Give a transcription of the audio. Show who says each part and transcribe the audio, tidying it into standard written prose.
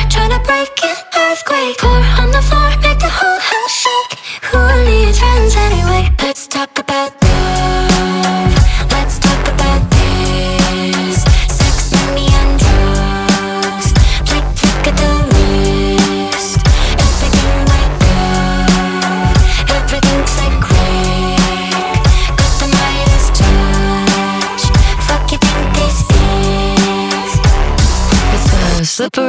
Speaker 1: tryna break it, earthquake. Pour on the floor, make the whole house shake. Who are these friends anyway? Let's talk about love. Let's talk about this. Sex, money, and drugs. Flick, flick of the wrist. Everything like love. Everything's like crack. Got the Midas touch. Fuck you think this is? It's a slippery